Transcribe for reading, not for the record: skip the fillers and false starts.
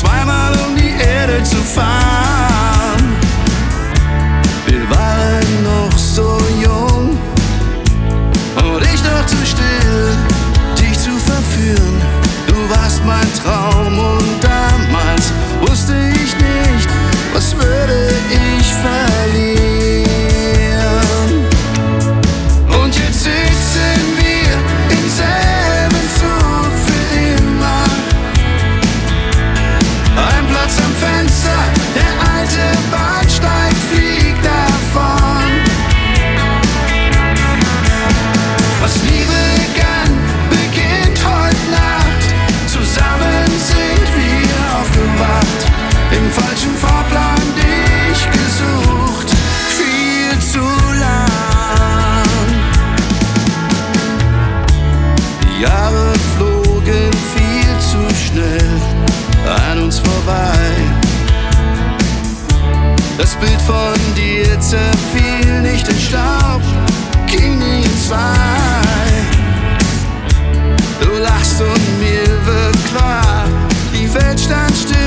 zweimal um die Erde zu fahren. Wir waren noch so jung und ich noch zu still, dich zu verführen. Du warst mein Traum und damals wusste ich nicht, was würde ich verlieren. Und jetzt sitzen wir im selben Zug für immer. Ein Platz am Fenster, der alte Bahnsteig fliegt davon. Was nie begann, beginnt heute Nacht. Zusammen sind wir aufgewacht, im falschen Fahrplan dich gesucht, viel zu lang. Die Jahre flogen viel zu schnell an uns vorbei. Das Bild von dir zerfiel nicht in Staub, ging nie in zwei. Du lachst und mir wird klar, die Welt stand still.